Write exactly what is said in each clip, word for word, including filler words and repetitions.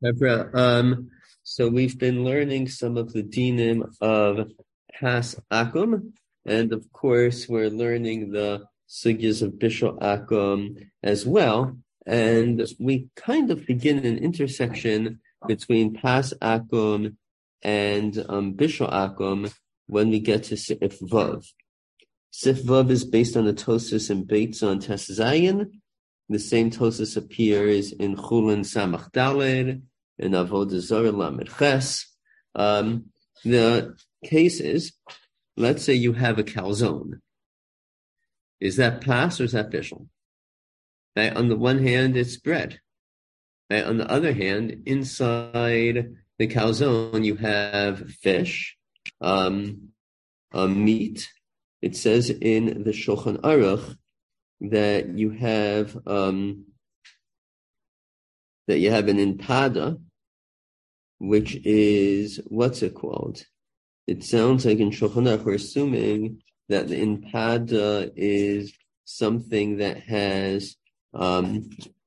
Hebra, um, so we've been learning some of the dinim of Pas Akum, and of course we're learning the sugyas of Bishul Akum as well. And we kind of begin an intersection between Pas Akum and um, Bishul Akum when we get to Sif Vav. Sif Vav is based on the Tosis and Beitza on Tes Zayin. The same Tosis appears in Chulin Samach Daled, in Avodah Zarah Lamed Ches. Um, the case is, let's say you have a calzone. Is that pas or is that bishul? Right? On the one hand, it's bread. Right? On the other hand, inside the calzone, you have fish, um, uh, meat. It says in the Shulchan Aruch that you have um, that you have an inpada, which is, what's it called? It sounds like in Shulchan Aruch we're assuming that the inpada is something that has um,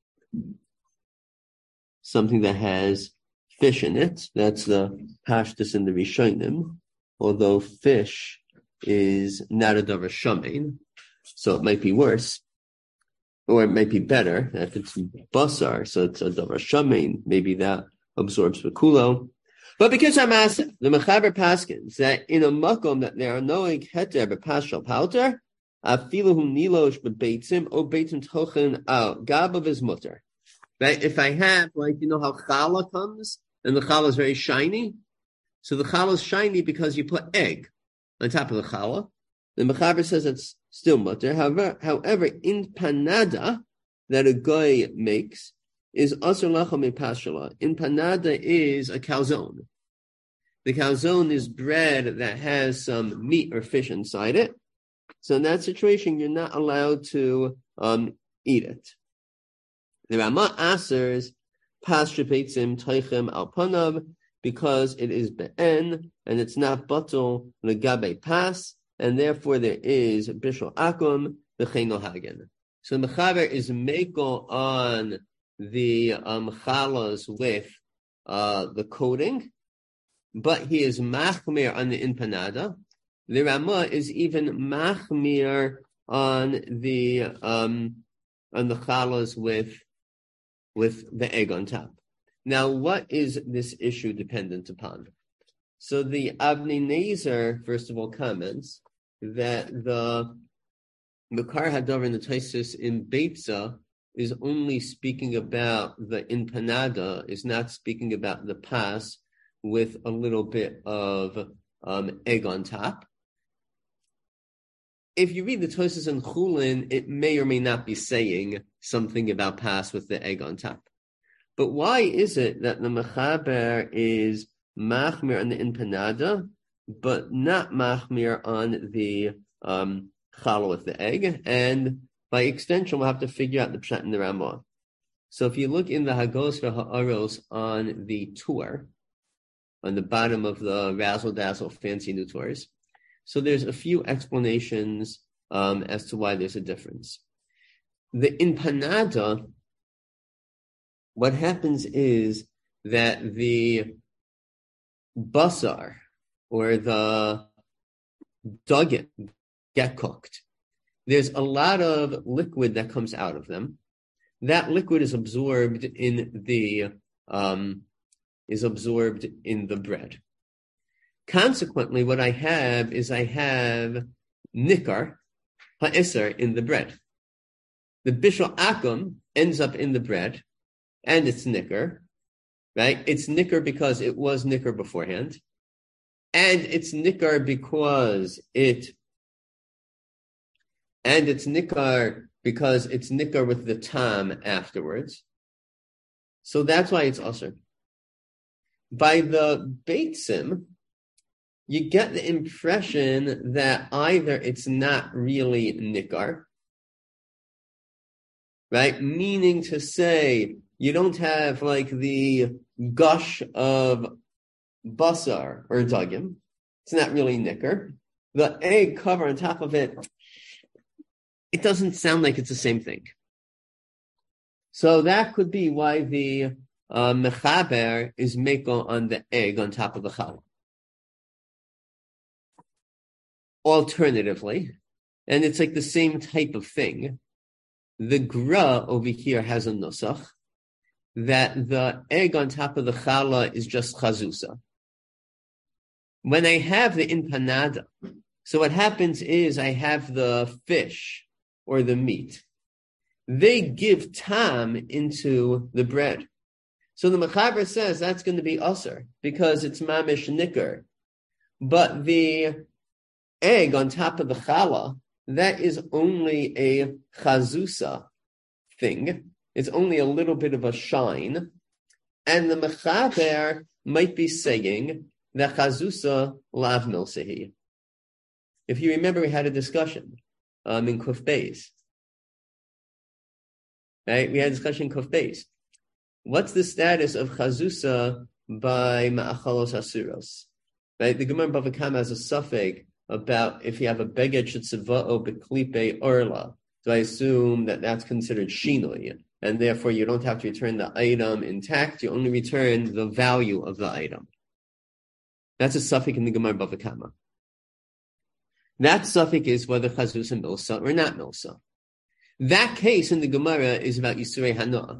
something that has fish in it. That's the pashtus in the Rishonim, although fish is not a davar shamein, so it might be worse. Or it might be better if it's basar, so it's a davar shamein. Maybe that absorbs the kulo. But because I'm asking, the Mechaber paskins that in a makom that there are no heter b'pashal palter, afilu hu nilosh b'beitzim o beitzim tochen al gabav is mutter. Right? If I have, like, you know how challah comes and the challah is very shiny, so the challah is shiny because you put egg on top of the challah. The Mechaber says it's still mutter. However, however, in panada that a guy makes is asur lacham pashala. In panada is a calzone. The calzone is bread that has some meat or fish inside it. So in that situation, you're not allowed to um, eat it. The Ramah asers pas shepeitzim toichem al panav because it is be'en and it's not batul legabe pas. And therefore there is bishul akum v'cheino hagen. So the Mechaber is mekel on the um, chalas with uh, the coating, but he is machmir on the inpanada. The Ramah is even machmir on the um, on the chalas with with the egg on top. Now, what is this issue dependent upon? So the Avnei Nezer, first of all, comments that the Makar Hadavar in the Taisus in Beitza is only speaking about the inpanada, is not speaking about the pas with a little bit of um, egg on top. If you read the Taisus in Chulin, it may or may not be saying something about pas with the egg on top. But why is it that the Mechaber is machmir on the inpanada, but not machmir on the um, challah with the egg? And by extension, we'll have to figure out the pshat in the Ramah. So if you look in the Hagos Ha'aros on the tour, on the bottom of the razzle dazzle fancy new tours, so there's a few explanations um, as to why there's a difference. The inpanada, what happens is that the basar or the dugget get cooked. There's a lot of liquid that comes out of them. That liquid is absorbed in the um, is absorbed in the bread. Consequently, what I have is I have nikar ha'isar in the bread. The bishul akum ends up in the bread, and it's nikar, right? It's nikar because it was nikar beforehand, and it's nikar because it, and it's nikar because it's nikar with the tam afterwards. So that's why it's asur. By the beitzim, you get the impression that either it's not really nikar, right? Meaning to say, you don't have like the gush of basar or dagim. It's not really nikar. The egg cover on top of it, it doesn't sound like it's the same thing. So that could be why the uh, mechaber is meko on the egg on top of the challah. Alternatively, and it's like the same type of thing, the gra over here has a nusach that the egg on top of the challah is just chazusa. When I have the empanada, so what happens is I have the fish or the meat. They give tam into the bread. So the mechaber says that's going to be usher because it's mamish nicker. But the egg on top of the challah, that is only a chazusa thing. It's only a little bit of a shine. And the mechaber might be saying that chazusa lav milsehi. If you remember, we had a discussion um, in Kuf Beis. Right? We had a discussion in Kuf Beis. What's the status of chazusa by ma'achalos asuros? Right? The Gemara Bava Kama has a suffix about if you have a beged shetzava'o beklipe orla. Do I assume that that's considered shinoi, and therefore you don't have to return the item intact, you only return the value of the item? That's a suffix in the Gemara Bava Kama. That suffix is whether chazusa milsa or not milsa. That case in the Gemara is about Yisurei Hanoah.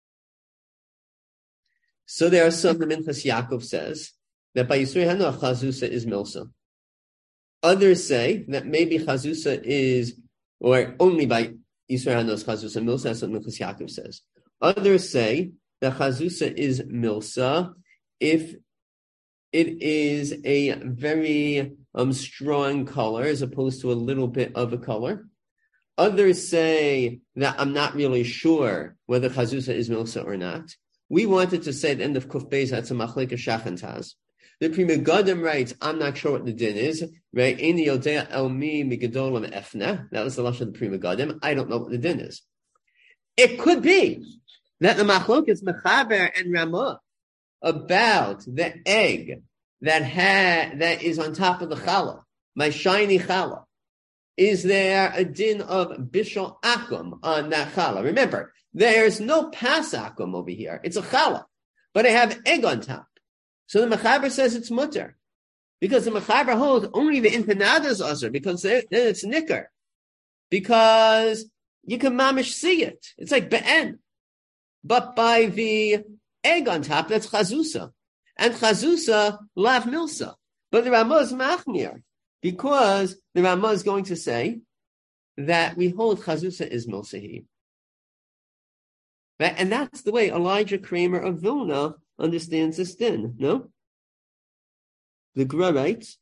So there are some, the Minchas Yaakov says, that by Yisurei Hanoah, chazusa is milsa. Others say that maybe chazusa is, or only by Yisurei Hanoah is chazusa milsa, that's what Minchas Yaakov says. Others say that chazusa is milsa if it is a very um, strong color as opposed to a little bit of a color. Others say that I'm not really sure whether chazusa is milsa or not. We wanted to say at the end of Kuf Beis that's a machlekes shach and taz. The Pri Megadim writes, I'm not sure what the din is. Right? Eini yodea el mi migadolam efna. That was the lashon of the Pri Megadim. I don't know what the din is. It could be that the machlokes mechaber and Ramah about the egg that ha- that is on top of the challah, my shiny challah. Is there a din of bishul akum on that challah? Remember, there's no pas akum over here. It's a challah, but I have egg on top. So the mechaber says it's mutter, because the mechaber holds only the empanada is usher, because then it's nicker, because you can mamish see it. It's like be'en. But by the egg on top, that's chazusa. And chazusa, lav milsa. But the Ramah is machmir, because the Ramah is going to say that we hold chazusa is milsahi. Right? And that's the way Elijah Kramer of Vilna understands this din, no? The Gra writes,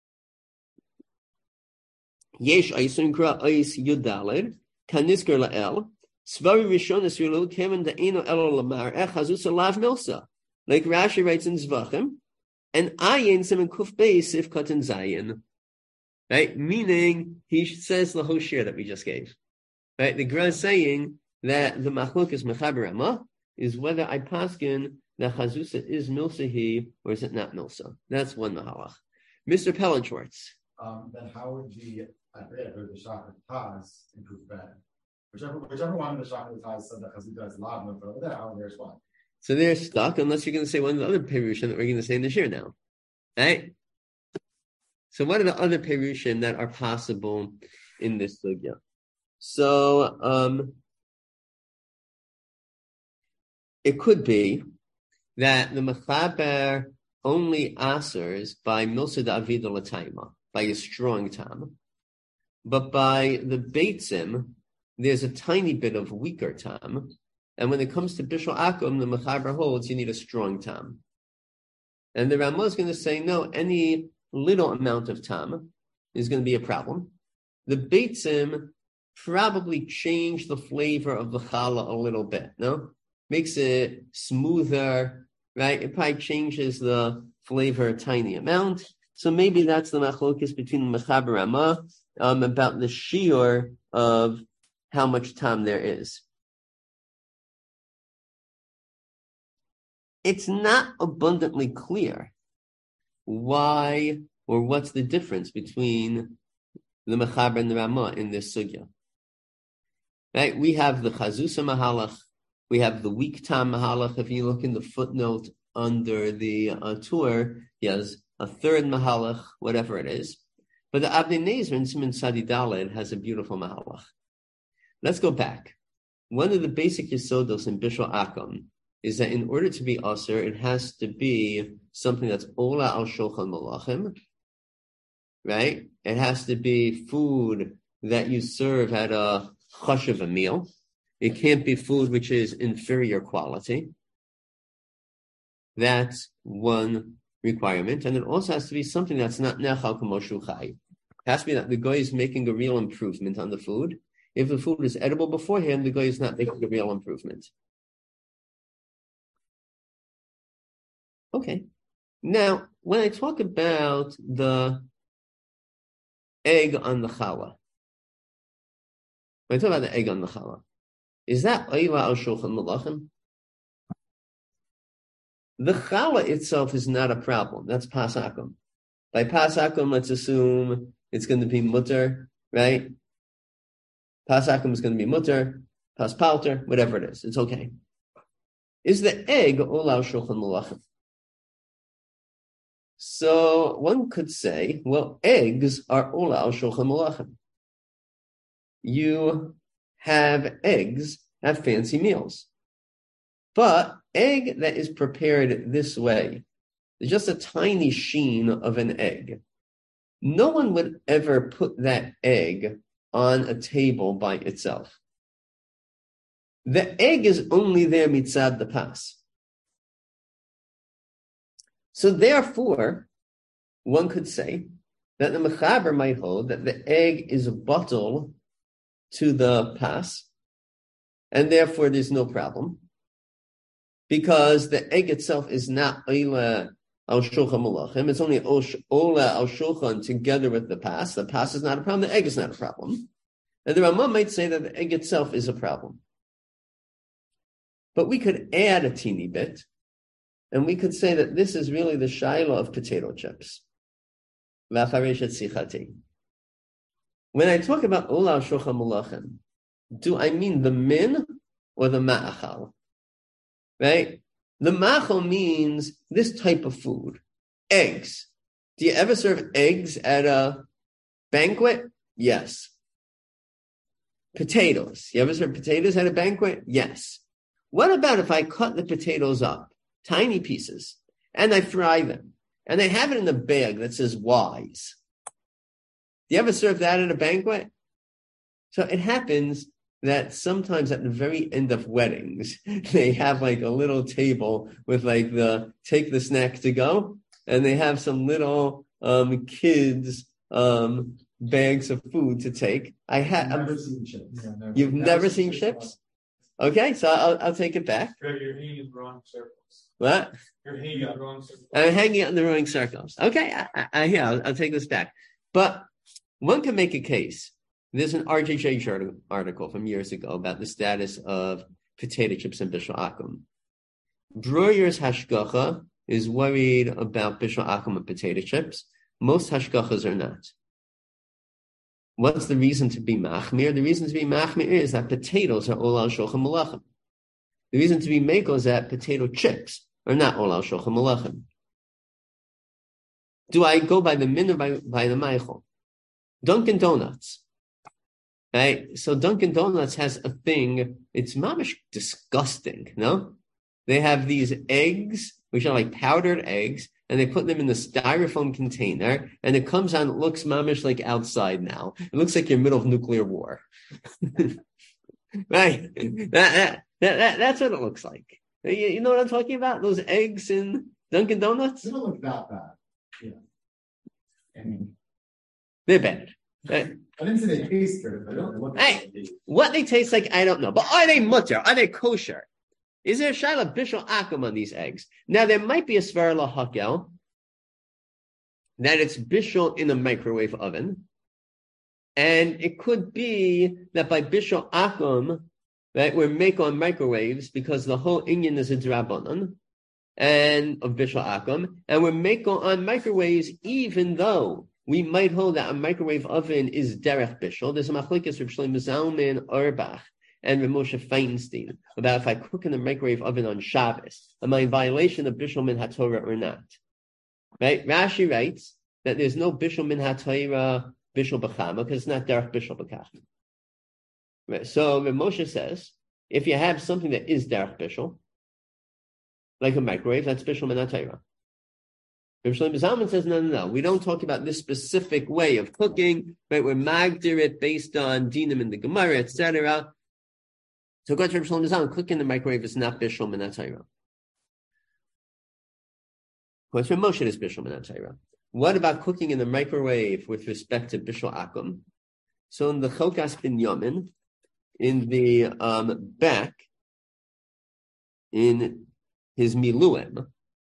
Yesh Aisun Gra Ais Yudalid, Kanisker La'el, Svari Rishonis Rilu, Kevin Da'ino Elo Lamar, Ech Chazusa Lav Milsa. Like Rashi writes in Zvachim, and Ayin Simon Kuf Beis Sifkat and Zayin. Right? Meaning, he says the whole share that we just gave. Right? The Gra is saying that the Machlokes Mechaber Ramah is whether I paskin that Chazusa is milsahi or is it not milsa. That's one mahalach. Mister Pellenschwartz. Um, then how would the, I forget, or the Shachar Taz improve that? Whichever, whichever one of the Shachar Taz said that Chazusa is lav milsa, over there, how there's one. So they're stuck unless you're going to say one of the other perushim that we're going to say in the shir now. Right? So what are the other perushim that are possible in this sugya? So um, it could be that the mechaber only asers by milsa da'avida l'taima, by a strong tam, but by the beitzim, there's a tiny bit of weaker tam. And when it comes to bishul akum, the mechaber holds you need a strong tam. And the Ramah is going to say, no, any little amount of tam is going to be a problem. The beitzim probably change the flavor of the challah a little bit, no? Makes it smoother, right? It probably changes the flavor a tiny amount. So maybe that's the machlokes between the mechaber Ramah um, about the shiur of how much tam there is. It's not abundantly clear why or what's the difference between the mechaber and the Ramah in this sugya. Right? We have the chazusa mahalach, We have the weak tam mahalach. If you look in the footnote under the uh, tour, he has a third mahalach, whatever it is. But the Abnei Nezer in Siman Sadi Daled has a beautiful mahalach. Let's go back. One of the basic yisodos in Bishul Akum is that in order to be aser, it has to be something that's ola al shulchan malachim, right? It has to be food that you serve at a chashuv a meal. It can't be food which is inferior quality. That's one requirement. And it also has to be something that's not nechal k'moshu chai. It has to be that the guy is making a real improvement on the food. If the food is edible beforehand, the guy is not making a real improvement. Okay. Now, when I talk about the egg on the challah, when I talk about the egg on the challah, is that oila al shulchan malachim? The challah itself is not a problem. That's pasakum. By pasakum, let's assume it's going to be mutter, right? Pasakum is going to be mutter, paspalter, whatever it is. It's okay. Is the egg ola al shulchan malachim? So one could say, well, eggs are ola al shulchan malachim. You have eggs at fancy meals. But egg that is prepared this way, just a tiny sheen of an egg. No one would ever put that egg on a table by itself. The egg is only there mitzad the pas. So therefore, one could say that the mechaber might hold that the egg is a bottle to the pas, and therefore there's no problem, because the egg itself is not oila al shulchan malachim. It's only ola al shulchan together with the pas. The pas is not a problem. The egg is not a problem. And the Rambam might say that the egg itself is a problem. But we could add a teeny bit, and we could say that this is really the shaila of potato chips. When I talk about ola al shulchan malachim, do I mean the min or the ma'achal? Right? The ma'achal means this type of food. Eggs. Do you ever serve eggs at a banquet? Yes. Potatoes. You ever serve potatoes at a banquet? Yes. What about if I cut the potatoes up, tiny pieces, and I fry them, and I have it in a bag that says wise? Do you ever serve that at a banquet? So it happens that sometimes at the very end of weddings, they have like a little table with like the take the snack to go, and they have some little um, kids um, bags of food to take. I have never seen chips. Yeah, never. You've never, never seen, seen chips? chips? Okay, so I'll I'll take it back. You're hanging in the wrong circles. What? You're hanging in the wrong circles. I'm hanging out in the wrong circles. Okay, I, I, I yeah, I'll, I'll take this back. But one can make a case. There's an R J J article from years ago about the status of potato chips in Bishul Akum. Breuer's hashgacha is worried about Bishul Akum and potato chips. Most hashgachas are not. What's the reason to be machmir? The reason to be machmir is that potatoes are ola al shulchan malachim. The reason to be mekel is that potato chips are not ola al shulchan malachim. Do I go by the min or by, by the meichel? Dunkin' Donuts. Right? So Dunkin' Donuts has a thing, it's mamish disgusting, no? They have these eggs, which are like powdered eggs, and they put them in the styrofoam container, and it comes on, it looks mamish like outside now. It looks like you're in the middle of nuclear war. Right? That, that, that, that, that's what it looks like. You, you know what I'm talking about? Those eggs in Dunkin' Donuts? They don't look that bad. Yeah. I mean, they're bad. Right? I didn't say they taste good, but they don't look hey, like what they taste like, I don't know. But are they mutter? Are they kosher? Is there a shaila bishul akum on these eggs? Now, there might be a svar lahakel that it's bishul in a microwave oven. And it could be that by bishul akum, right, we're make on microwaves because the whole inyan is a drabanan and of bishul akum. And we're make on microwaves even though we might hold that a microwave oven is derech bishul. There's a machlokes Reb Shlomo Zalman Auerbach. and Rav Moshe Feinstein about if I cook in the microwave oven on Shabbos, am I in violation of Bishul Min HaTorah or not? Right? Rashi writes that there's no Bishul Min HaTorah Bishul B'chama because it's not Derech Bishul B'kach. Right? So Rav Moshe says, if you have something that is Derech Bishul, like a microwave, that's Bishul Min HaTorah. Rav Shlomo Zalman says, no, no, no. We don't talk about this specific way of cooking, right? We're magdir it based on dinim in the Gemara, et cetera. So go to Rav Shlomo Zalman, cooking in the microwave is not Bishul Min HaTorah. What's Rav Moshe is Bishul Min HaTorah. What about cooking in the microwave with respect to Bishul Akum? So in the Chokas Binyamin, in the um, back, in his Miluim,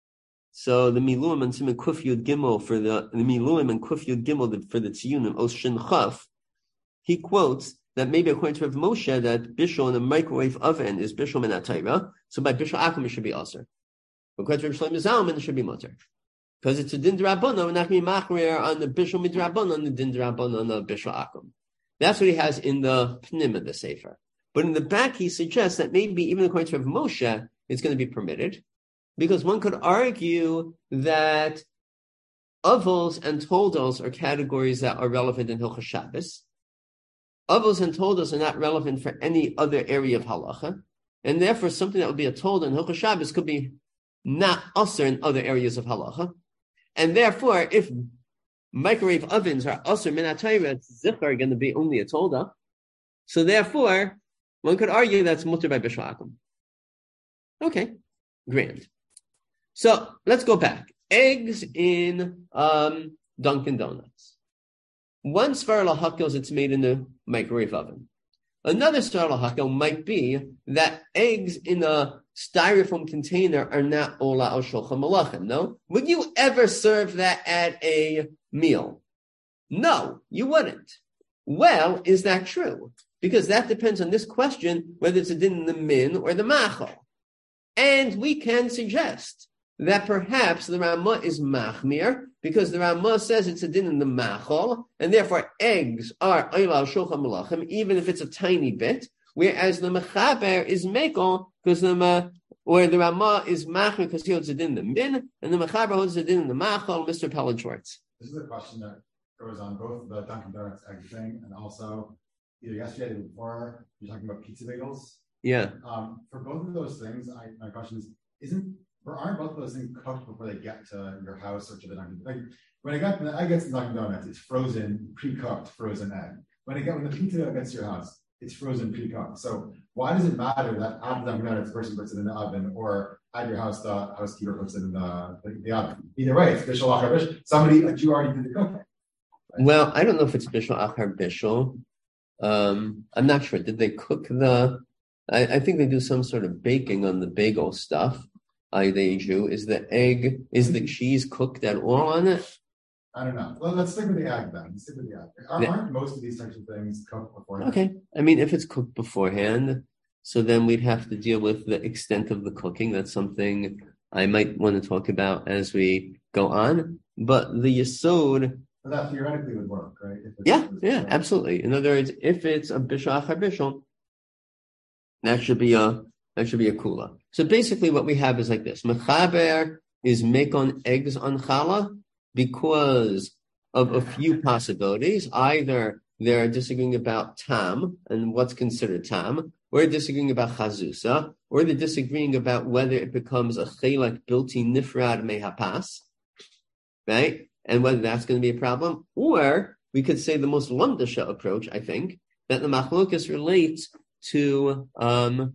so the Miluim and Siman Kuf Yud Gimel for the, the Miluim and Kuf Yud Gimel for the Tziyunim, Os Shin Chaf, he quotes that maybe according to Rav Moshe that Bishul in a microwave oven is Bishul Min HaTorah, so by Bishul Akum it should be Aser. According to Rav Shlomo Zalman it should be Mutter. Because it's a Din D'Rabbanan, we're not going to be machmer on the Bishul Midrabbanan on the Din D'Rabbanan on the Bishul Akum. That's what he has in the Pnim of the Sefer. But in the back he suggests that maybe even according to Rav Moshe it's going to be permitted. Because one could argue that avos and toldos are categories that are relevant in Hilchos Shabbos. Avos and toldos are not relevant for any other area of halacha, and therefore something that would be a toldo in Hilchos Shabbos could be not usher in other areas of halacha. And therefore, if microwave ovens are usher min HaTorah, zikr are going to be only a tolda. So therefore, one could argue that's mutter by Bishul Akum. Okay, grand. So let's go back. Eggs in um, Dunkin' Donuts. One svar lahakos is it's made in the microwave oven. Another svar lahakos might be that eggs in a styrofoam container are not ola al shulchan malachim. No, would you ever serve that at a meal? No, you wouldn't. Well, is that true? Because that depends on this question whether it's a din in the min or the machal, and we can suggest that perhaps the Ramah is machmir, because the Ramah says it's a din in the machol, and therefore eggs are oila shulchan malachim, even if it's a tiny bit, whereas the mechaber is mekel, because the or the Ramah is machmir because he holds a din in the min, and the mechaber holds a din in the machol. Mister Pellet Schwartz. This is a question that goes on both the Dunkin' Donuts egg thing and also either yesterday or before you're talking about pizza bagels. Yeah. Um, for both of those things, I, my question is: Isn't or aren't both of those things cooked before they get to your house or to the Dunkin'? Like when I got when the egg gets to Dunkin' Donuts, it's frozen, pre-cooked, frozen egg. When it get when the pizza gets to your house, it's frozen, pre-cooked. So why does it matter that at the Dunkin' Donuts person puts it in the oven, or at your house the housekeeper puts it in the the, the oven? Either way, it's bishul achar bishul. Somebody a Jew already did the cooking. Right? Well, I don't know if it's bishul achar bishul. Um, I'm not sure. Did they cook the? I, I think they do some sort of baking on the bagel stuff. I they Jew. Is the egg, is the cheese cooked at all on it? I don't know. Well, let's stick with the egg then. Let's stick with the egg. Aren't yeah. most of these types of things cooked beforehand? Okay. I mean, if it's cooked beforehand, so then we'd have to deal with the extent of the cooking. That's something I might want to talk about as we go on. But the yesod. But that theoretically would work, right? If it's, yeah, if it's yeah, absolutely. In other words, if it's a bishul achar bishul, that should be a that should be a kula. So basically, what we have is like this: mechaber is make on eggs on challah because of a few possibilities. Either they're disagreeing about tam and what's considered tam, or they're disagreeing about chazusa, or they're disagreeing about whether it becomes a chelak bilti nifrad mehapas, right? And whether that's going to be a problem. Or we could say the most lumdasha approach, I think, that the machlokas relates to um,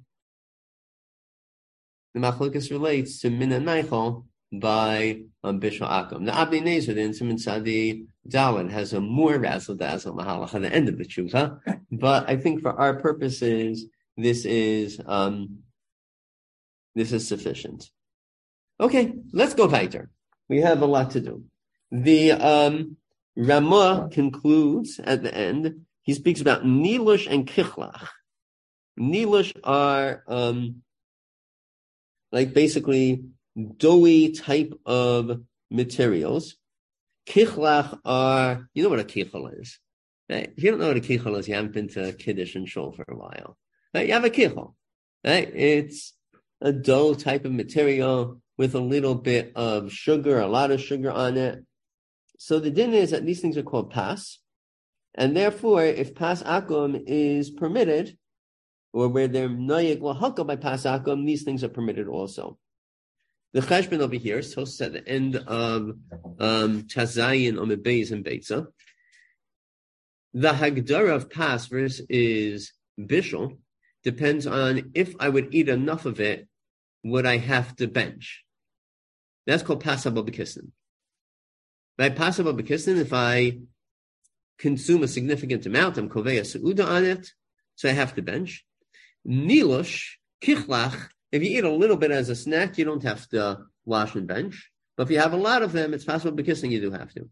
the machlokas relates to min and meichel by um, bishul akum. The Abnei Nezer, the Siman Tzadi Daled, has a more razzle dazzle mahalach at the end of the tshuva, but I think for our purposes, this is um, this is sufficient. Okay, let's go weiter. We have a lot to do. The um, Ramah concludes at the end. He speaks about nilush and kichlach. Nilush are um, like basically doughy type of materials. Kichlach are, you know what a kichel is. Right? If you don't know what a kichel is, you haven't been to Kiddush and Shul for a while. Right? You have a kichel, right? It's a dough type of material with a little bit of sugar, a lot of sugar on it. So the din is that these things are called pas, and therefore, if pas akum is permitted, or where they're noyeg lahaka by pas akum, these things are permitted also. The cheshbon over here, so it's at the end of um, Chazayin, Omid Beis, and Beitza. The hagdara of pas versus bishul depends on if I would eat enough of it, would I have to bench? That's called pas hababakistin. By pas hababakistin, if I consume a significant amount, I'm koveya seuda on it, so I have to bench. Nilush, kichlach, if you eat a little bit as a snack, you don't have to wash and bench. But if you have a lot of them, it's pas hababakistin, you do have to.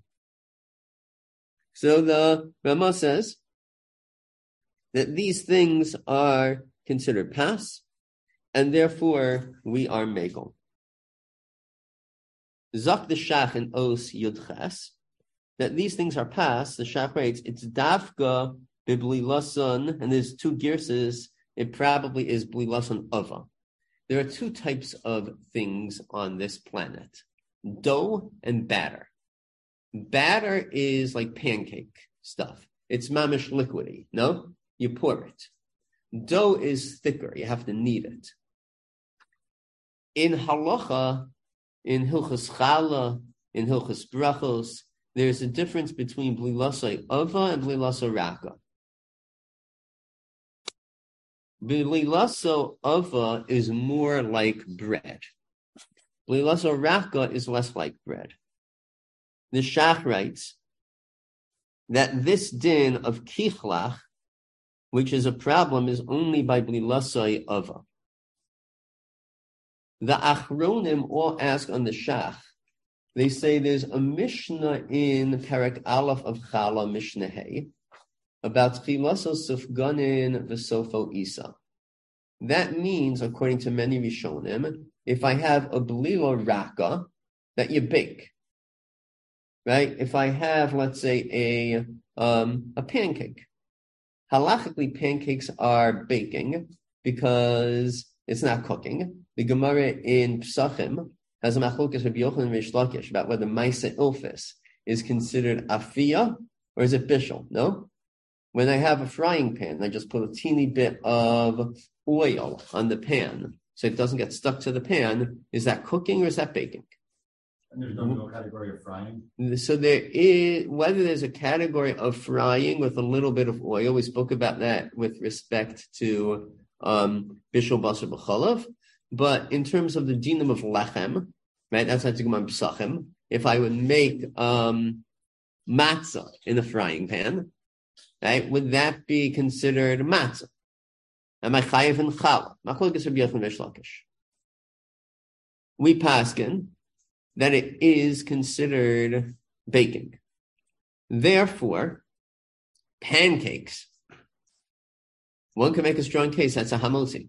So the Rama says that these things are considered pas, and therefore we are megal. Zak the Shach and Os Yudches, that these things are pas, the Shach writes, it's dafka biblilason, and there's two girses, it probably is blilason ava. There are two types of things on this planet, dough and batter. Batter is like pancake stuff. It's mamish liquidy, no? You pour it. Dough is thicker. You have to knead it. In halacha, in hilchas chala, in hilchas brachos, there's a difference between blilasai ava and blilasai raka. Blilaso ava is more like bread. Blilaso raka is less like bread. The Shach writes that this din of kichlach, which is a problem, is only by blilasai ava. The Achronim all ask on the Shach. They say there's a Mishnah in Perek Aleph of Chala, Mishnah Hey, about Chilaso Sufganin V'Sofo Isa. That means, according to many Rishonim, if I have a blila raka, that you bake. Right? If I have, let's say, a um, a pancake. Halachically, pancakes are baking because it's not cooking. The Gemara in Psachim has a machlokes Rabbi Yochanan and Reish Lakish about whether Maisa Ilfis is considered afiyah or is it bishul. No? When I have a frying pan, I just put a teeny bit of oil on the pan so it doesn't get stuck to the pan. Is that cooking or is that baking? And there's no, no category of frying? So there is, whether there's a category of frying with a little bit of oil, we spoke about that with respect to um, bishul basar b'chalav, but in terms of the dinam of lechem, right, that's like Gemara Psachim, if I would make um, matzah in a frying pan, right, would that be considered matzah? Am I chayiv in challah? Machlokes Rabbi Yochanan and Reish Lakish. We paskin that it is considered baking. Therefore, pancakes, one can make a strong case that's a hamotzi.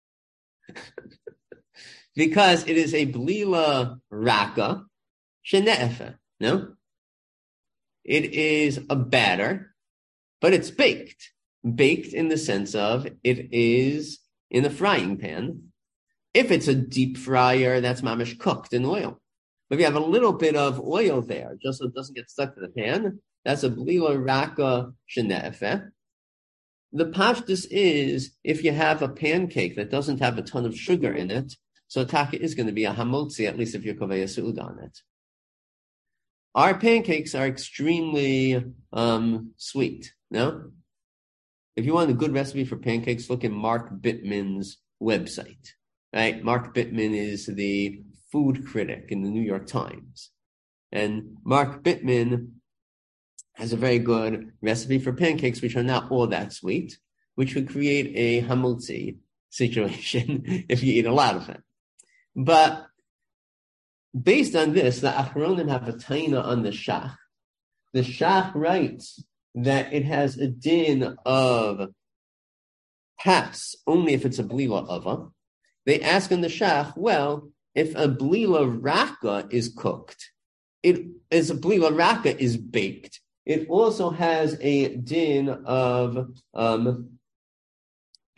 Because it is a blila raka shene'efe, no? It is a batter, but it's baked. Baked in the sense of it is in a frying pan. If it's a deep fryer, that's mamish cooked in oil. But if you have a little bit of oil there, just so it doesn't get stuck to the pan, that's a blila raka shene'efe. The pashtus is, if you have a pancake that doesn't have a ton of sugar in it, so taka is going to be a hamotzi, at least if you're koveya seuda on it. Our pancakes are extremely um, sweet, no? If you want a good recipe for pancakes, look at Mark Bittman's website, right? Mark Bittman is the food critic in the New York Times. And Mark Bittman has a very good recipe for pancakes, which are not all that sweet, which would create a hamotzi situation if you eat a lot of it. But based on this, the Achronim have a taina on the Shach. The Shach writes that it has a din of pas only if it's a blila ava. They ask on the Shach, well, if a blila raka is cooked, it as a blila raka is baked, it also has a din of um,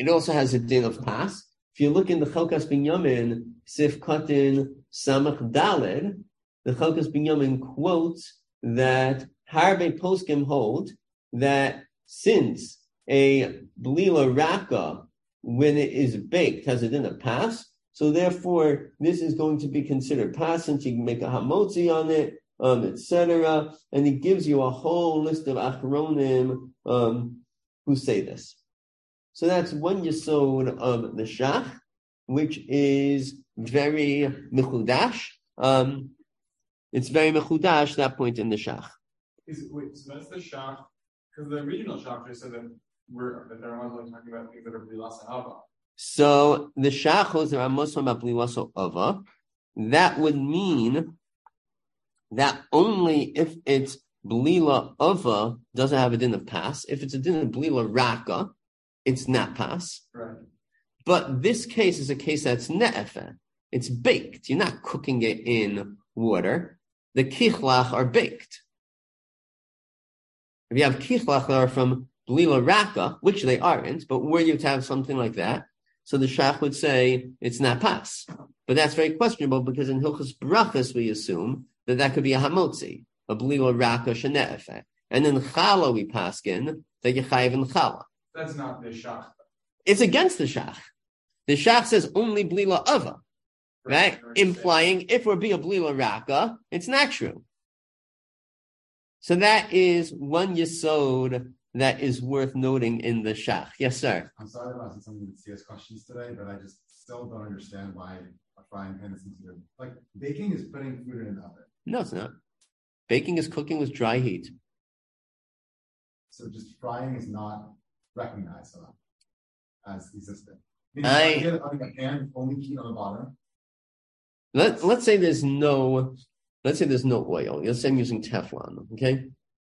it also has a din of pas. If you look in the Chalkas Binyamin, Sif Katin Samach Daled, the Chalkas Binyamin quotes that Harbe Poskim hold that since a blila raka, when it is baked, has a din of pas, so therefore this is going to be considered pas, since you can make a hamotzi on it, um, et cetera. And he gives you a whole list of achronim um, who say this. So that's one yesod of the shach, which is very mechudash. Um, it's very mechudash, that point in the shach. Is, wait, so that's the shach, because the original shach just said that we're that they're only talking about things that are blilas ava. So the shachos are muslim about blilas ava. That would mean that only if it's blila ava doesn't have a din of pas. If it's a din of blila raka, it's not pas. Right. But this case is a case that's ne'efe. It's baked. You're not cooking it in water. The kichlach are baked. If you have kichlach that are from blila raka, which they aren't, but were you to have something like that, so the shach would say it's not pas. But that's very questionable because in Hilchos Brachas we assume that that could be a hamotzi, a blila raka shene'efe. And in challah we paskin that you chayiv in challah. That's not the shach. It's against the shach. The shach says only blila ava, right? right? Implying if we're be a blila raka, it's not true. So that is one yesod that is worth noting in the shach. Yes, sir. I'm sorry about asking some of the C S questions today, but I just still don't understand why a frying pan is considered like baking is putting food in an oven. No, it's not. Baking is cooking with dry heat. So just frying is not recognized as existing. I, I get a pan only heat on the bottom. Let let's say there's no let's say there's no oil. Let's say I'm using Teflon, okay?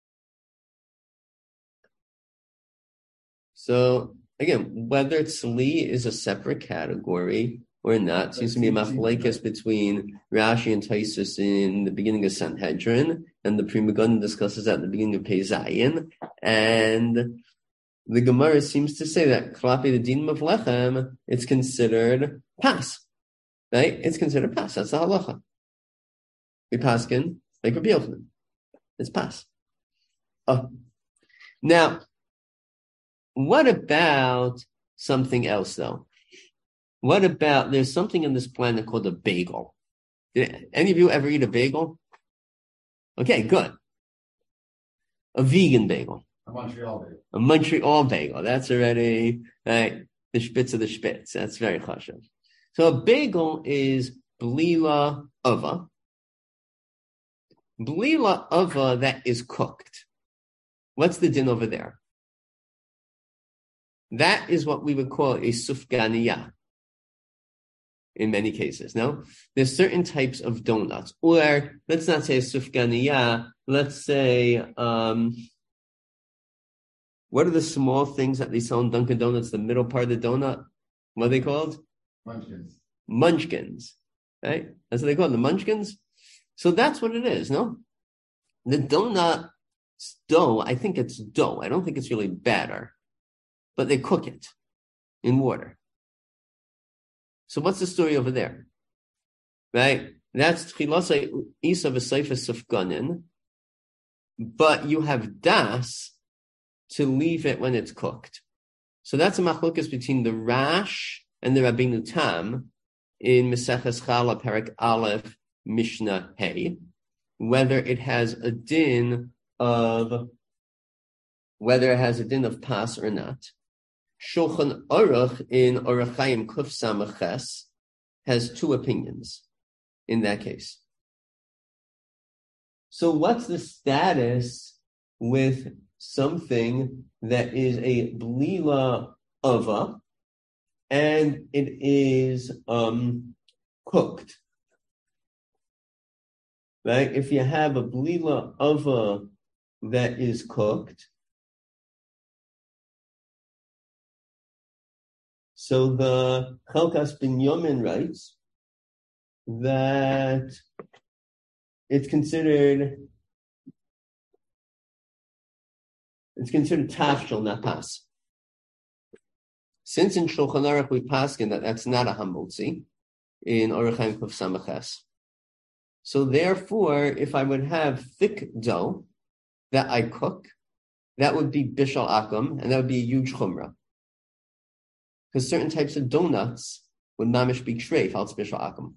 So again, whether tzli is a separate category or not, seems to be a machlekes between Rashi and Taisus in the beginning of Sanhedrin, and the Pri Megadim discusses that at the beginning of Pei Zayin, and the Gemara seems to say that klapi the din of lechem, it's considered pas, right? It's considered pas. That's the halacha. We paskin like Rabbi Yochanan. It's pas. Oh. Now, what about something else, though? What about, there's something on this planet called a bagel. Did any of you ever eat a bagel? Okay, good. A vegan bagel. A Montreal bagel. A Montreal bagel. That's already, right, the spitz of the spitz. That's very chashuv. So a bagel is blila ava. Blila ava that is cooked. What's the din over there? That is what we would call a sufganiyah in many cases. No? There's certain types of donuts. Or let's not say a sufganiyah. Let's say, um, what are the small things that they sell in Dunkin' Donuts, the middle part of the donut? What are they called? Munchkins. Munchkins. Right? That's what they call it, the munchkins. So that's what it is, no? The donut dough, I think it's dough. I don't think it's really batter. But they cook it in water. So what's the story over there? Right? That's Tchilasai Isa v'Seifa Sufganin. But you have das to leave it when it's cooked. So that's a machlokas between the Rash and the Rabbeinu Tam in Meseches Chala Perek Aleph Mishnah Hey, whether it has a din of whether it has a din of pas or not. Shulchan Aruch in Orach Chaim Kuf Samaches has two opinions in that case. So what's the status with something that is a blila ava and it is um, cooked? Right? If you have a blila ava that is cooked, so the Chalkas Binyamin writes that it's considered it's considered tafshel, not pas. Since in Shulchan Aruch we paskin that that's not a hamotzi, in Orach Chaim Kuf Samaches. So therefore, if I would have thick dough that I cook, that would be bishal akum, and that would be a huge chumrah. Because certain types of donuts would mamish be treif al bishal akum.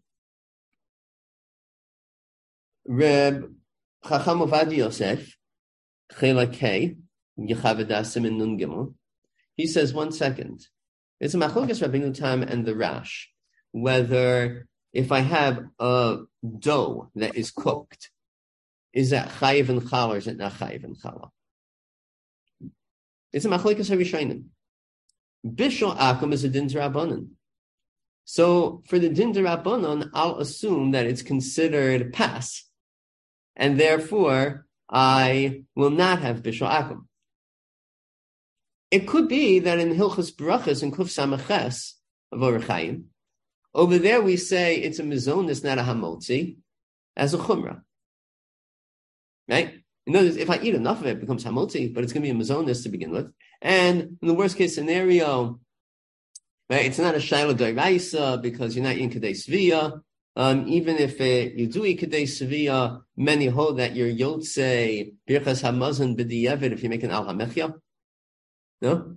Reb Chacham Ovadia Yosef, Chela K, Yechavadah in Nun Gimel, he says, one second. It's a machlokas Rabbeinu Tam and the Rash, whether if I have a dough that is cooked, is that chayiv and chala or is it not chayiv and chala? It's a machlokas harishonim. Bishul akum is a din d'Rabbanan. So for the din d'Rabbanan, I'll assume that it's considered pas, and therefore I will not have bishul akum. It could be that in Hilchos Brachas and Kuf Samaches of Orach Chaim, over there we say it's a mizonis, not a hamotzi, as a chumrah. Right? In other words, if I eat enough of it, it becomes hamotzi, but it's going to be a mizonis to begin with. And in the worst case scenario, right, it's not a shayla d'oraisa because you're not eating kedei svia. Um, even if it, you do eat kedei svia, many hold that you're yotzei birchas hamazon b'di'evid if you make an al hamechya. No?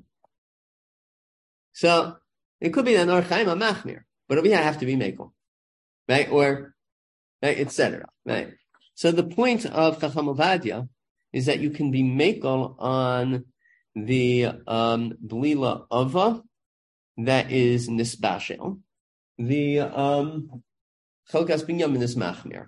So, it could be that Orach Chaim a machmir, but over here I have to be mekel. Right? Or, right, et cetera. Right? So the point of Chacham Ovadia is that you can be mekel on the um, blila ava that is nisbashel. The um, chalkas binyamin is machmir.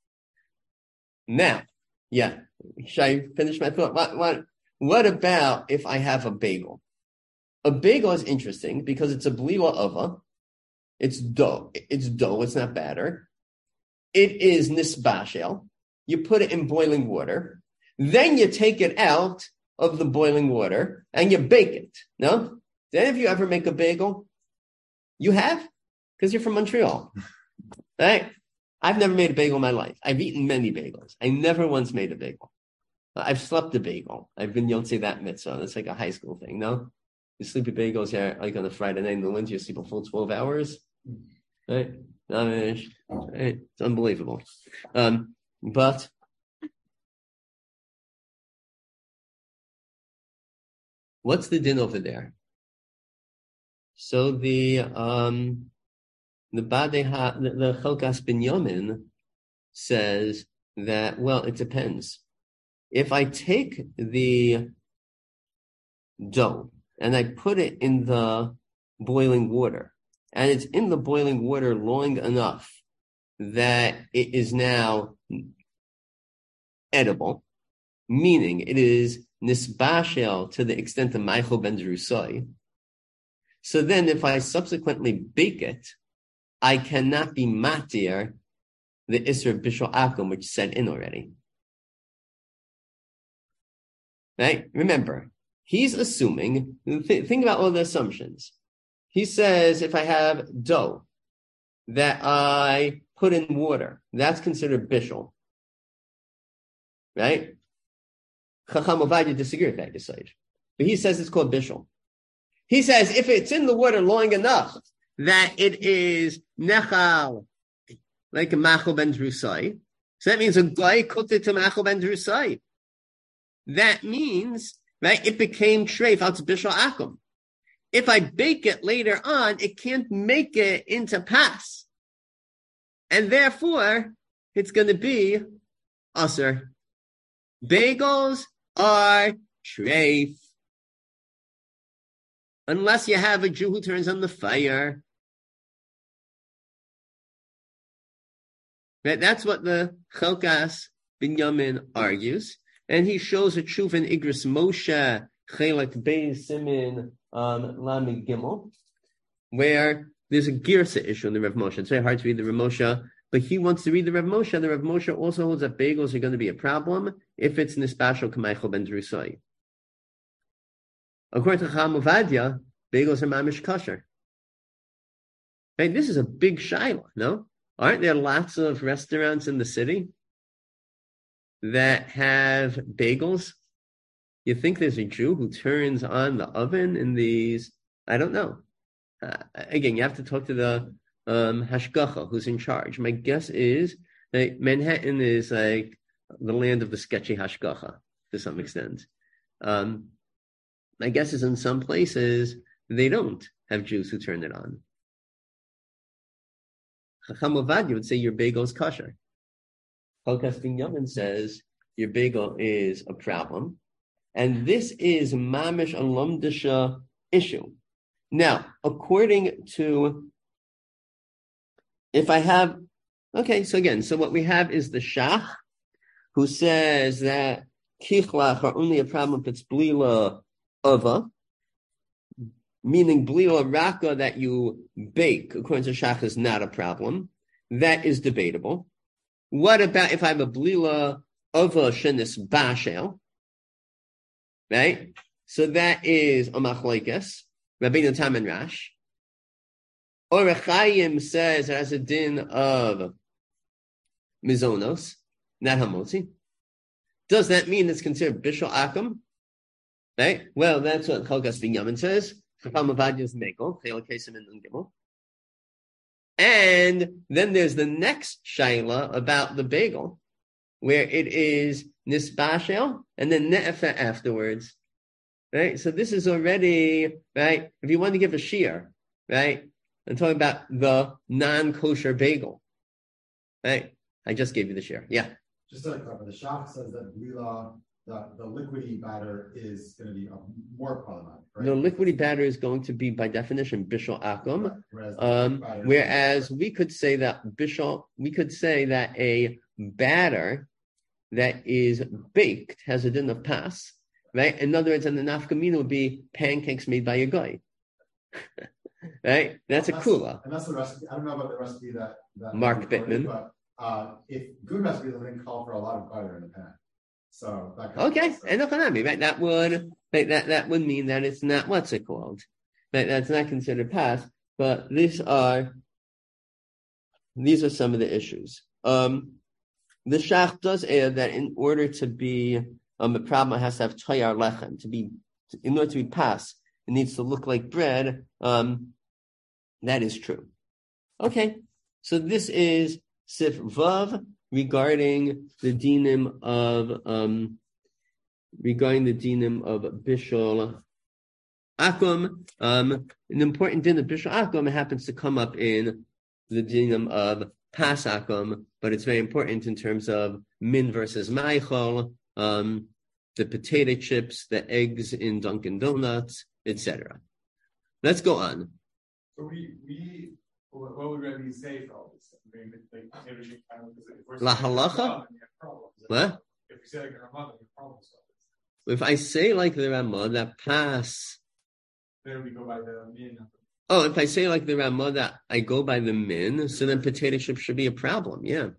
Now, yeah, should I finish my thought? What, what, what about if I have a bagel? A bagel is interesting because it's a blila ava. It's dough. It's dough. It's not batter. It is nisbashel. You put it in boiling water. Then you take it out of the boiling water and you bake it. No? Did any of you ever make a bagel? You have? Because you're from Montreal. Right? I've never made a bagel in my life. I've eaten many bagels. I never once made a bagel. I've slept a bagel. I've been, you don't say that mitzvah. That's like a high school thing, no? You sleep at bagels here, like on a Friday night in the winter, you sleep a full twelve hours. Right? I mean, right? It's unbelievable. Um, but what's the din over there? So the um the Badeha, the, the Chalkas Binyamin says that, well, it depends. If I take the dough and I put it in the boiling water, and it's in the boiling water long enough that it is now edible, meaning it is nisbashel to the extent of Michael ben Drusai. So then if I subsequently bake it, I cannot be matir the Isra Bishul Akum, which set in already. Right? Remember, he's assuming, th- think about all the assumptions. He says if I have dough that I put in water, that's considered bishul. Right? Chacham Ovadia disagree with that, decide. But he says it's called bishul. He says if it's in the water long enough that it is nechal, like a machal ben drusai, so that means a guy cooked it to machal ben drusai. That means, right, it became treif out to bishul akum. If I bake it later on, it can't make it into pas. And therefore, it's going to be aser. Bagels are treif. Unless you have a Jew who turns on the fire. Right? That's what the Chalkas Binyamin argues. And he shows a tshuva in Igros Moshe, Chelek Beis Simin, um, Lamed Gimel, where there's a Girsa issue in the Rav Moshe. It's very hard to read the Rav Moshe, but he wants to read the Rav Moshe. The Rav Moshe also holds that bagels are going to be a problem if it's Nispashal Kameichel Ben Drusai. According to Chacham Ovadia, bagels are mamish kosher. Right? This is a big shaila, no? Aren't there lots of restaurants in the city that have bagels? You think there's a Jew who turns on the oven in these I don't know. Uh, again, you have to talk to the um, hashgacha who's in charge. My guess is that Manhattan is like the land of the sketchy hashgacha to some extent. Um, my guess is in some places they don't have Jews who turn it on. Chacham Ovadia would say your bagel is kosher. Chalkas Binyamin says your bagel is a problem. And this is mamish a lumdisha issue. Now, according to, if I have, okay, so again, so what we have is the Shach, who says that kichlach are only a problem if it's blila ova, meaning blila raka that you bake, according to Shach, is not a problem. That is debatable. What about if I have a blila ova shenis bashel? Right? So that is a machlokes, Rabbeinu Tam and Rash. Or Rechayim says it has a din of mizonos, not hamotzi. Does that mean it's considered bishul akum? Right? Well, that's what Chalkas Binyamin says. And then there's the next shaila about the bagel, where it is nisbashel and then ne'efa afterwards, right? So this is already, right? If you want to give a shear, right? I'm talking about the non-kosher bagel, right? I just gave you the shear. Yeah. Just to clarify, the Shach says that blila, the, the liquidy batter is going to be more problematic, right? The liquidy batter is going to be, by definition, bishul akum. Right. Whereas, um, whereas we could say that bishul, we could say that a batter that is baked has a din of pas, right? In other words, and the nafkamina would be pancakes made by a guy, right? That's well, a kula. And that's the recipe. I don't know about the recipe that, that Mark Bittman. But uh, if good recipes, I think call for a lot of butter in the pan. So that okay, and right? That would right, that that would mean that it's not what's it called? That that's not considered pas. But these are these are some of the issues. Um, The Shach does add that in order to be um, a problem, it has to have tayar lechem. To be, in order to be pas, it needs to look like bread. Um, that is true. Okay, so this is Sif Vav regarding the dinim of um, regarding the dinim of Bishul Akum. Um, an important din of Bishul Akum happens to come up in the dinim of Pas Akum, but it's very important in terms of min versus maichol, um, the potato chips, the eggs in Dunkin' Donuts, et cetera. Let's go on. So we we what would Rebbe say for all this? I mean, like potato chip kind of because La halacha? What? If you say like a Ramah, you have problems with this. If I say like the Ramah, that pas. Then we go by the min. Oh, if I say like the Ramah that I go by the min, so then potato chips should be a problem. Yeah.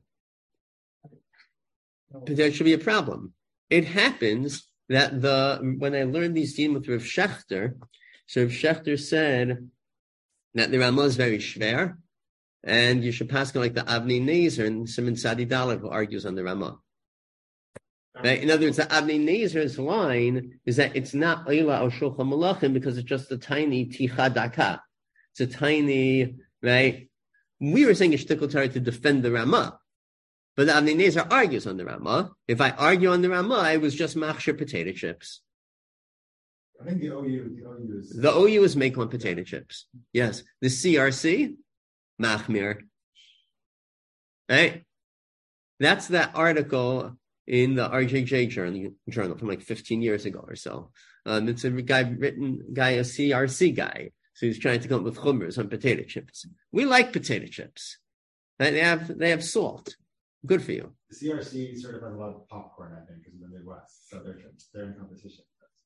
Potato should be a problem. It happens that the when I learned these dinim with Rav Shechter, so Rav Shechter said that the Ramah is very shver, and you should pass like the Avnei Nezer and Simon Sadi Dalet who argues on the Ramah. Right? In other words, the Avnei Nezer's line is that it's not Oila or Shulchan Malachim because it's just a tiny Ticha Daka. It's a tiny, right? We were saying a shtickle Torah to defend the Ramah, but the Avnei Nezer argues on the Ramah. If I argue on the Ramah, I was just machshir potato chips. I think the O U, the O U is the O U is make on potato chips. Yes, the C R C, machmir. Right? That's that article in the R J J journal, journal from like fifteen years ago or so. Um, it's a guy written guy, a C R C guy. So he's trying to come up with chumras on potato chips. We like potato chips. Right? They have they have salt. Good for you. The C R C certifies a lot of popcorn, I think, because in the Midwest. So they're they're in competition.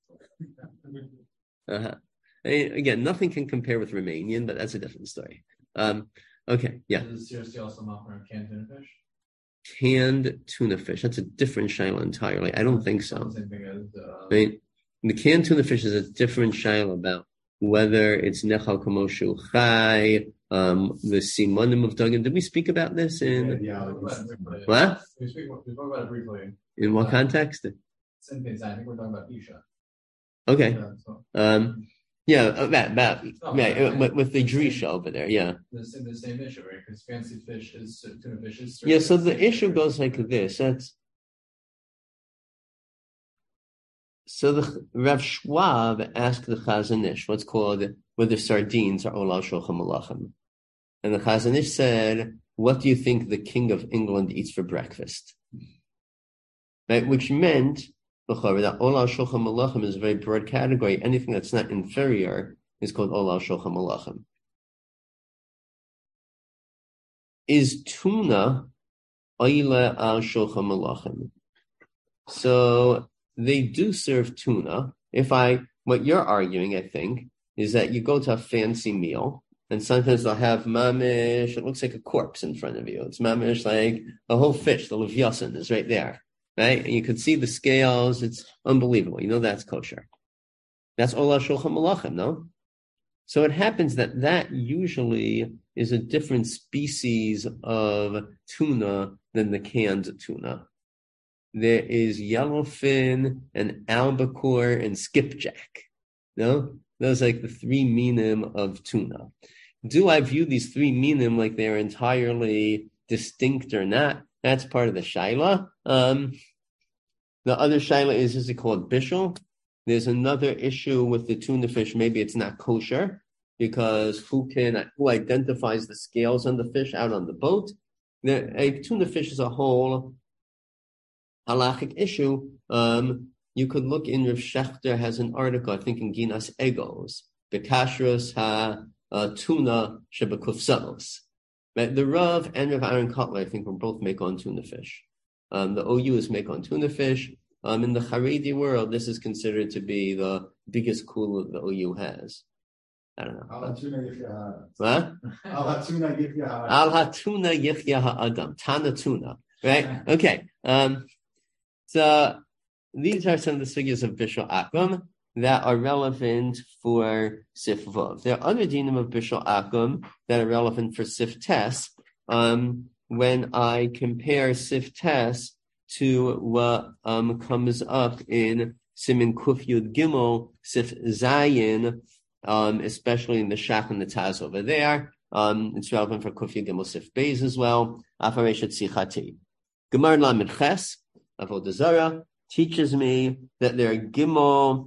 uh-huh. Again, nothing can compare with Romanian, but that's a different story. Um, okay, yeah. Does C R C also offer canned tuna fish? Canned tuna fish. That's a different shaila entirely. I don't think so. Same thing as, uh, right? The canned tuna fish is a different shaila about whether it's nechal kamoshu chai, um, the simonim of Dagan. Did we speak about this in? Yeah, yeah. What? We speak. We spoke about it briefly. In what uh, context? Same thing. I think we're talking about Isha. Okay. Yeah, so. Um, Yeah, uh, that, that, Oh, yeah, okay. uh, with, with the The same- Drisha over there, yeah. The same, the same issue, right? Because fancy fish is tuna fish is. Yeah, so the certified issue safe, goes right? like this. That's so the Rav Schwab asked the Chazon Ish what's called whether sardines are olal shulchan malachim, and the Chazon Ish said, "What do you think the King of England eats for breakfast?" Right, which meant that olal shulchan malachim is a very broad category. Anything that's not inferior is called olal shulchan malachim. Is tuna oila al shulchan malachim? So they do serve tuna. If I, what you're arguing, I think, is that you go to a fancy meal and sometimes they'll have mamish. It looks like a corpse in front of you. It's mamish like a whole fish. The levyasin is right there, right? And you can see the scales. It's unbelievable. You know that's kosher. That's olal shulchan malachim, no? So it happens that that usually is a different species of tuna than the canned tuna. There is yellowfin and albacore and skipjack. No? Those are like the three minim of tuna. Do I view these three minim like they're entirely distinct or not? That's part of the shaila. Um, the other shaila is, is it called bishul? There's another issue with the tuna fish. Maybe it's not kosher because who can who identifies the scales on the fish out on the boat? The, a tuna fish is a whole halachic issue. Um, you could look in Rav Shechter has an article, I think in Ginas Egos, Bekashrus ha uh, tuna shebekufsaos. The Rav and Rav Aaron Kotler, I think, were both make on tuna fish. Um, the O U is make on tuna fish. Um, in the Haredi world, this is considered to be the biggest kula the O U has. I don't know. Al hatuna yifya. What? Al hatuna yifya. Al hatuna yifya ha'adam. Tana tuna. Right? Okay. Um, so these are some of the figures of Bishul Akum that are relevant for Sif Vav. There are other dinim of Bishul Akum that are relevant for Sif Tes. Um, when I compare Sif Tes to what um, comes up in Simin Kuf Yud Gimel, Sif Zayin, um, especially in the Shach and the Taz over there. Um, it's relevant for Kuf Yud Gimel Sif Beis as well. Afareshet Sichati. Gemar Lamed Ches, Avodah Zarah, teaches me that there are Gimel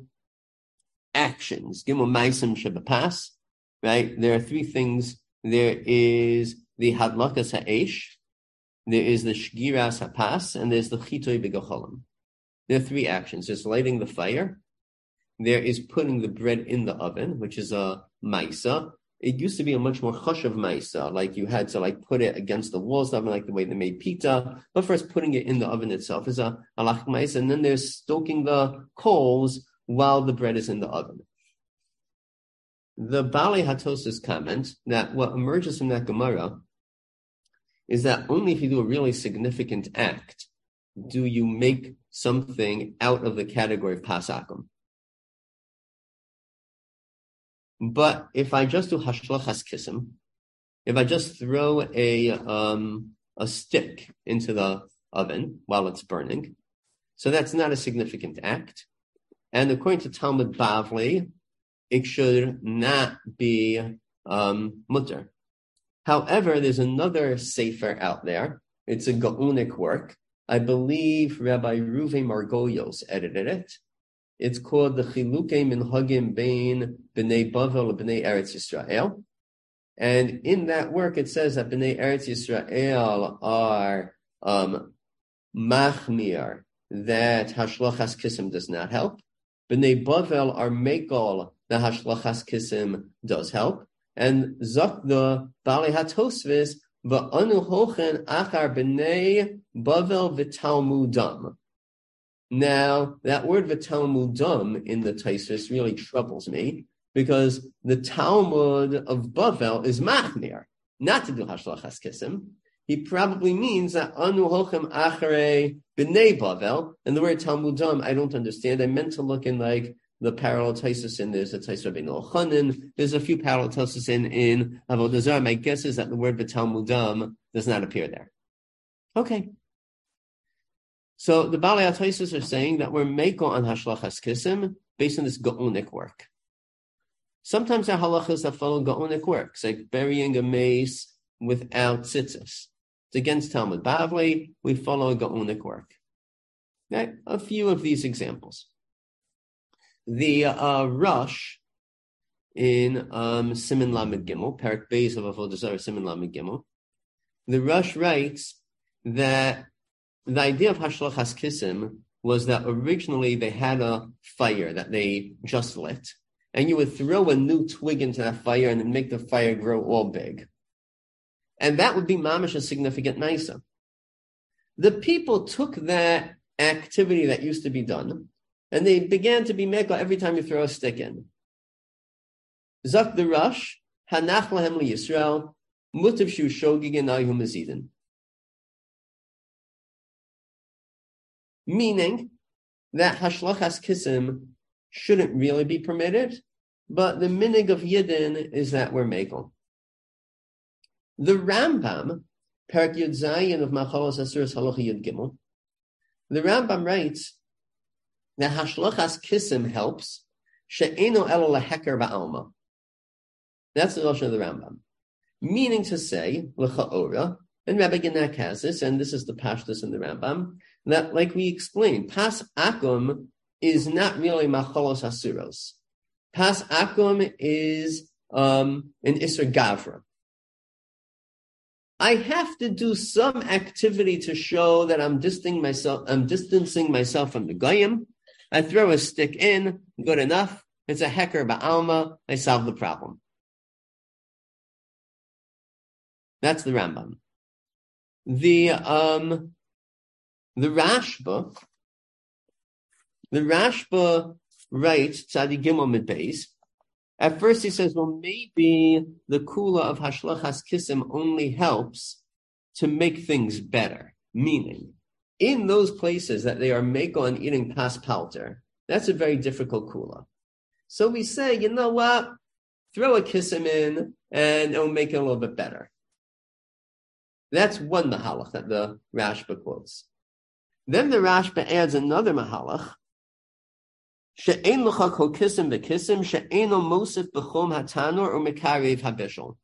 actions, Gimel Maisim Shebapas, right? There are three things. There is the Hadlakas Ha'esh, there is the Shgiras HaPas, and there's the Chitoi B'Gecholim. There are three actions. There's lighting the fire. There is putting the bread in the oven, which is a Maisa. It used to be a much more chashav Maisa, like you had to like put it against the walls of the oven, like the way they made pita. But first, putting it in the oven itself is a halach Maisa, and then there's stoking the coals while the bread is in the oven. The Bali Hatosis comment that what emerges from that Gemara is that only if you do a really significant act do you make something out of the category of pasakum. But if I just do hashlachas kisim, if I just throw a um, a stick into the oven while it's burning, so that's not a significant act. And according to Talmud Bavli, it should not be um, mutter. However, there's another sefer out there. It's a Gaonic work. I believe Rabbi Ruven Margolios edited it. It's called the Chilukei Minhagim Bein B'nei Bavel and B'nei Eretz Yisrael. And in that work, it says that B'nei Eretz Yisrael are um, machmir, that Hashlachas Kisim does not help. B'nei Bavel are mekol, the Hashlachas Kisim does help. And Zok the Bali Hatosvis, V'anu Hochen Achar B'nei Bavel V'Talmudam. Now, that word V'Talmudam in the Taisus really troubles me, because the Talmud of Bavel is machmir, not to do Hashlachas Kisim. He probably means that Anu Hochem Acharei B'nei Bavel, and the word Talmudam I don't understand. I meant to look in like the parallel Taisus in there's a Taisus Rabbi Nochanan. There's a few parallel Taisus in in Avodah Zarah. My guess is that the word V'Talmudam does not appear there. Okay. So the Balei HaTaisus are saying that we're meko on Hashlachas Kisim based on this Gaonic work. Sometimes there are halachas that follow gaonic works, like burying a mace without tzitzis. It's against Talmud Bavli. We follow a gaonic work. Okay? A few of these examples. The uh, Rush in um, Siman Lamed Gimel, Perek Beis of Avodah Zarah, Siman Lamed Gimel, the Rush writes that the idea of Hashlachas Kisim was that originally they had a fire that they just lit, and you would throw a new twig into that fire and then make the fire grow all big. And that would be mamash a significant naisa. The people took that activity that used to be done, and they began to be meka every time you throw a stick in. Zak the Rush, Hanach lahem li Yisrael, mutav shu shogig and ayhu mazidin. Meaning that Hashlachas Kisim shouldn't really be permitted, but the minig of Yidden is that we're mekel. The Rambam, Perek Yud Zayin of Machalos Asuras Halacha Yud Gimel, the Rambam writes that Hashlachas Kisim helps she'eno elo leheker ba'alma. That's the lashon of the Rambam. Meaning to say, l'cha'ora, and Rabbi Genak has this, and this is the pashtus in the Rambam, that, like we explained, pas akum is not really machalos asuros. Pas akum is um, an isser gavra. I have to do some activity to show that I'm distancing myself. I'm distancing myself from the goyim. I throw a stick in, good enough. It's a heker ba'alma. I solve the problem. That's the Rambam. The um, the Rashba, the Rashba writes Tzadi Gimel Mid Beis. At first he says, well, maybe the kula of Hashlachas Kisim only helps to make things better. Meaning, in those places that they are meko and eating pas palter, that's a very difficult kula. So we say, you know what? Throw a Kisim in and it'll make it a little bit better. That's one mahalach that the Rashba quotes. Then the Rashba adds another mahalach. She'ein l'cha kol kisim v'kisim, she'eino mosif b'chom hatanor or mekarev habishol.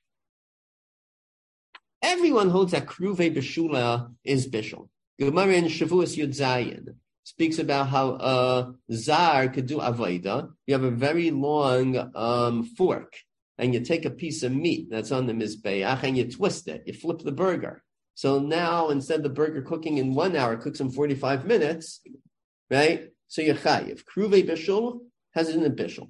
Everyone holds that kruvei b'shula is bishul. Gemara in Shavuos Yud Zayin speaks about how a zar could do avodah. You have a very long um, fork, and you take a piece of meat that's on the mizbeach and you twist it. You flip the burger. So now instead of the burger cooking in one hour, it cooks in forty-five minutes, right? So you're chayiv. Kruvei bishul has it in a bishul.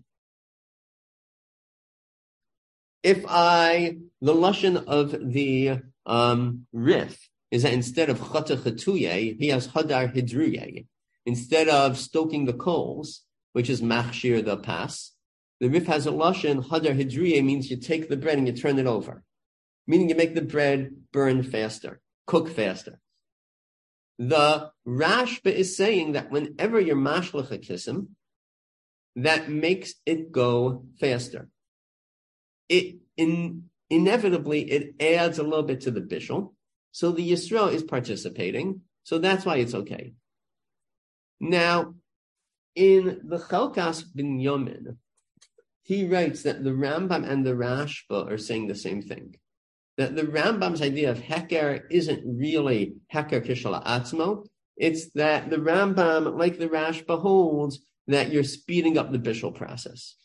If I, the lashon of the um, Rif is that instead of chata chatuye, he has hadar hidruye. Instead of stoking the coals, which is machshir the pas, the Rif has a lashon, hadar hidruye means you take the bread and you turn it over. Meaning you make the bread burn faster, cook faster. The Rashba is saying that whenever you're mashlach a kisim, that makes it go faster. It in, inevitably it adds a little bit to the bishul, so the Yisrael is participating, so that's why it's okay. Now, in the Chalkas Binyamin, he writes that the Rambam and the Rashba are saying the same thing. That the Rambam's idea of heker isn't really heker kishala atzmo. It's that the Rambam, like the Rashba, holds that you're speeding up the bishul process.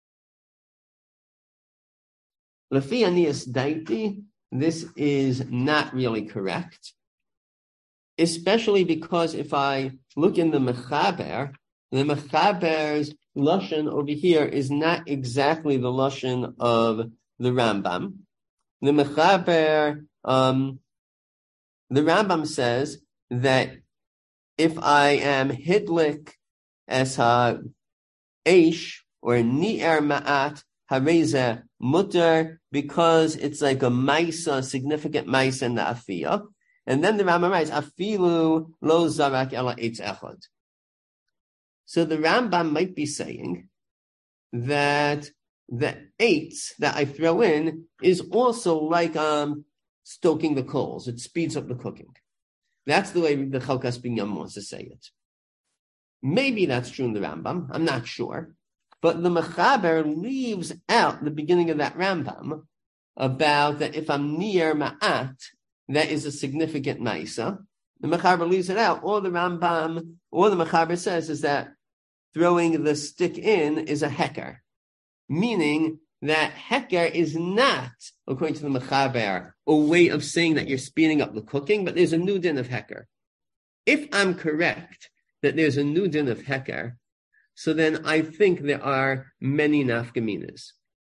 Lefi Anias Daiti, this is not really correct. Especially because if I look in the Mechaber, the Mechaber's lashon over here is not exactly the lashon of the Rambam. The Mechaber, um, the Rambam says that if I am hidlik as ha eish or ni'er ma'at hareza mutter, because it's like a maisa, significant maisa in the afiyah. And then the Rambam writes, afilu lo zarak ela eitz echad. So the Rambam might be saying that the eitz that I throw in is also like um, stoking the coals. It speeds up the cooking. That's the way the Chalkas Binyamin wants to say it. Maybe that's true in the Rambam. I'm not sure. But the Mechaber leaves out the beginning of that Rambam about that if I'm near Ma'at, that is a significant Maisa. The Mechaber leaves it out. All the Rambam, all the Mechaber says is that throwing the stick in is a heker, meaning that heker is not, according to the Mechaber, a way of saying that you're speeding up the cooking, but there's a new din of heker. If I'm correct that there's a new din of heker, so then I think there are many nafkaminas.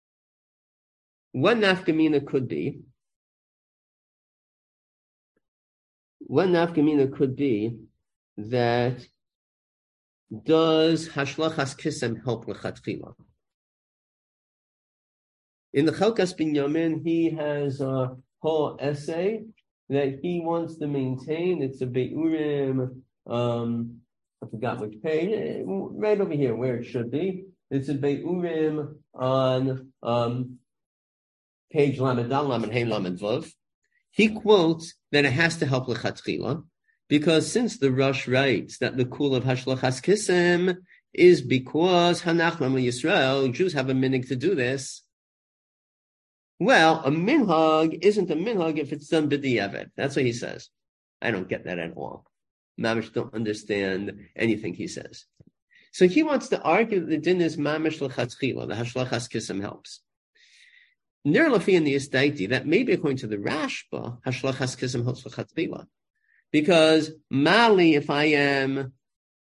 One nafkamina could be, one nafkamina could be that does hashlochas kisem help lechatchila? In the Chalkas Binyamin, he has a whole essay that he wants to maintain. It's a Beurim, um, I forgot which page, right over here where it should be. It's a Beurim on um, page Lamed Dal, Lamed Hein, Lamed Vav. He quotes that it has to help lechatchila because since the Rosh writes that the kul of Hashlochas Kisem is because Hanachmam Yisrael, Jews have a minhag to do this. Well, a minhag isn't a minhag if it's done b'diavad. That's what he says. I don't get that at all. Mamish don't understand anything he says. So he wants to argue that the din is mamish l'chatzchila, the hashlachas kisem helps. Ner lafi in the Estaiti, that maybe according to the Rashba, hashlachas kisem helps l'chatzchila. Because mali, if I am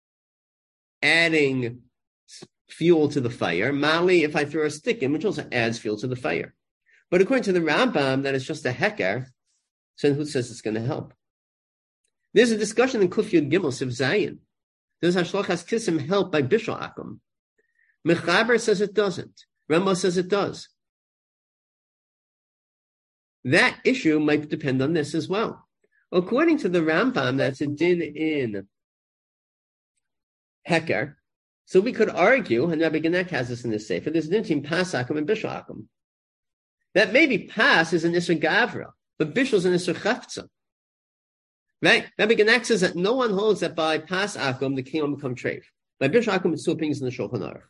adding fuel to the fire, mali, if I throw a stick in, which also adds fuel to the fire. But according to the Rambam, that it's just a heker, so who says it's going to help? There's a discussion in Kuf Yud Gimel Siv Zayin. Does Hashlochas Kisem help by Bishul Akum? Mechaber says it doesn't. Rambam says it does. That issue might depend on this as well. According to the Rambam, that's a din in heker. So we could argue, and Rabbi Genek has this in his sefer, there's a din between Pas Akum and Bishul Akum. That maybe Pas is an Isra Gavra, but Bishul is an Isra Chafza. Right? Rabbi Genek says that no one holds that by Pas Akum the king will become treif. By Bishul Akum it's two opinions in the Shulchan Aruch.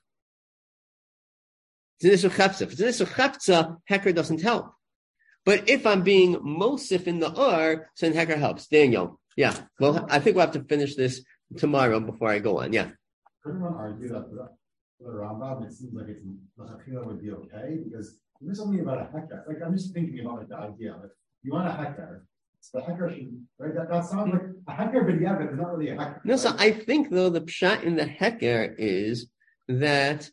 It's an Isra Chafza. If it's an Isra Chafza, Heker doesn't help. But if I'm being Mosif in the Ur, then Heker helps. Daniel. Yeah. Well, I think we'll have to finish this tomorrow before I go on. Yeah. Couldn't one argue that for the Rambam, it seems like it's L'chachila would be okay because there's something about a heker. Like I'm just thinking about like the idea. Like you want a heker, so the heker should right. That, that sounds like a heker, but yeah, but it's not really a heker. No, right? so I think though the pshat in the heker is that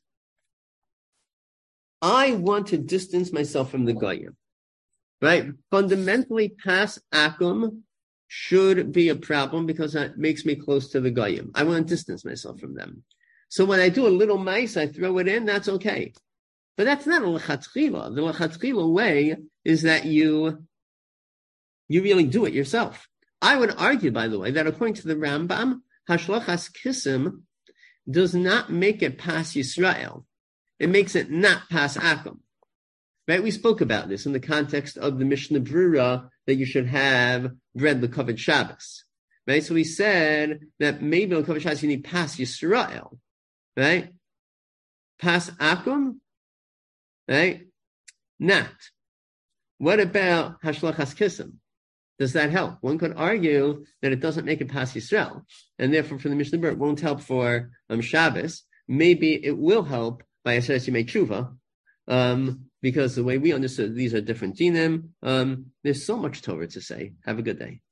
I want to distance myself from the goyim. Right? Fundamentally, Pas Akum should be a problem because that makes me close to the goyim. I want to distance myself from them. So when I do a little mice, I throw it in. That's okay. But that's not a lechatchila. The lechatchila way is that you, you really do it yourself. I would argue, by the way, that according to the Rambam, Hashlochas Kisem does not make it Pas Yisrael. It makes it not Pas Akum. Right? We spoke about this in the context of the Mishnah Brura that you should have bread l'kavod Shabbos. Right? So we said that maybe l'kavod Shabbos you need Pas Yisrael. Right? Pas Akum? Right? Not. What about Hashlochas Kisem? Does that help? One could argue that it doesn't make it Pas Yisrael, and therefore for the Mishnah Berurah, it won't help for um, Shabbos. Maybe it will help by Aseret Yimei Tshuva, um, because the way we understood these are different dinim. Um, there's so much Torah to say. Have a good day.